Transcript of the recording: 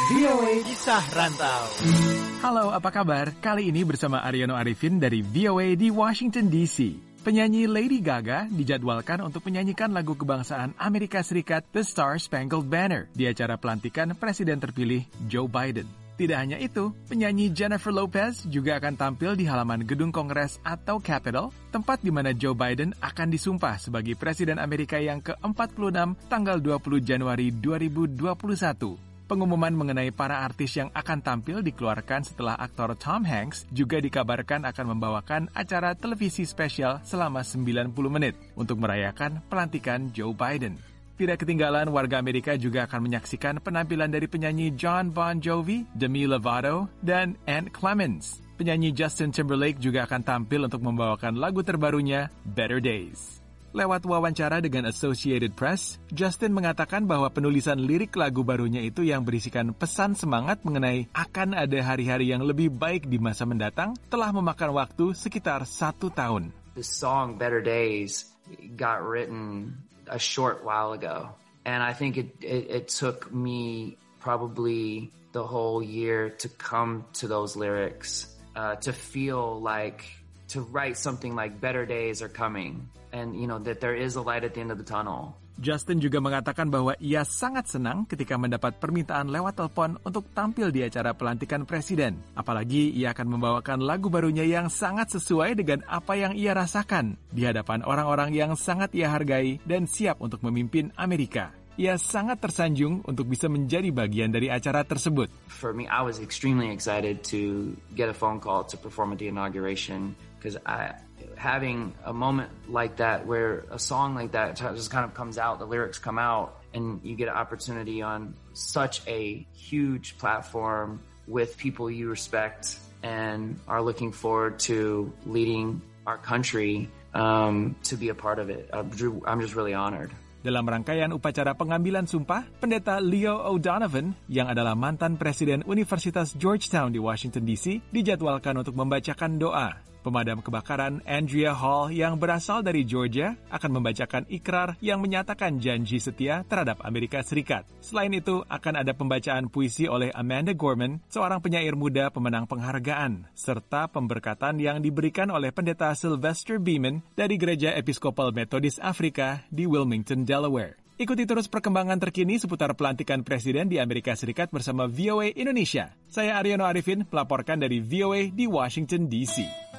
VOA Kisah Rantau. Halo, apa kabar? Kali ini bersama Aryono Arifin dari VOA di Washington DC. Penyanyi Lady Gaga dijadwalkan untuk menyanyikan lagu kebangsaan Amerika Serikat The Star Spangled Banner di acara pelantikan Presiden terpilih Joe Biden. Tidak hanya itu, penyanyi Jennifer Lopez juga akan tampil di halaman Gedung Kongres atau Capitol, tempat di mana Joe Biden akan disumpah sebagai Presiden Amerika yang ke-46 tanggal 20 Januari 2021. Pengumuman mengenai para artis yang akan tampil dikeluarkan setelah aktor Tom Hanks juga dikabarkan akan membawakan acara televisi spesial selama 90 menit untuk merayakan pelantikan Joe Biden. Tidak ketinggalan, warga Amerika juga akan menyaksikan penampilan dari penyanyi John Bon Jovi, Demi Lovato, dan Ant Clemens. Penyanyi Justin Timberlake juga akan tampil untuk membawakan lagu terbarunya, Better Days. Lewat wawancara dengan Associated Press, Justin mengatakan bahwa penulisan lirik lagu barunya itu yang berisikan pesan semangat mengenai akan ada hari-hari yang lebih baik di masa mendatang telah memakan waktu sekitar 1 tahun. The song Better Days got written a short while ago, and I think it took me probably the whole year to come to those lyrics, to feel like to write something like better days are coming, and you know that there is a light at the end of the tunnel. Justin juga mengatakan bahwa ia sangat senang ketika mendapat permintaan lewat telepon untuk tampil di acara pelantikan presiden. Apalagi ia akan membawakan lagu barunya yang sangat sesuai dengan apa yang ia rasakan di hadapan orang-orang yang sangat ia hargai dan siap untuk memimpin Amerika. Ia sangat tersanjung untuk bisa menjadi bagian dari acara tersebut. For me, I was extremely excited to get a phone call to perform at the inauguration because having a moment like that where a song like that just kind of comes out, the lyrics come out, and you get an opportunity on such a huge platform with people you respect and are looking forward to leading our country, to be a part of it. I'm just really honored. Dalam rangkaian upacara pengambilan sumpah, Pendeta Leo O'Donovan, yang adalah mantan Presiden Universitas Georgetown di Washington DC, dijadwalkan untuk membacakan doa. Pemadam kebakaran Andrea Hall yang berasal dari Georgia akan membacakan ikrar yang menyatakan janji setia terhadap Amerika Serikat. Selain itu, akan ada pembacaan puisi oleh Amanda Gorman, seorang penyair muda pemenang penghargaan, serta pemberkatan yang diberikan oleh Pendeta Sylvester Beeman dari Gereja Episkopal Metodis Afrika di Wilmington, Delaware. Ikuti terus perkembangan terkini seputar pelantikan presiden di Amerika Serikat bersama VOA Indonesia. Saya Aryono Arifin, melaporkan dari VOA di Washington, D.C.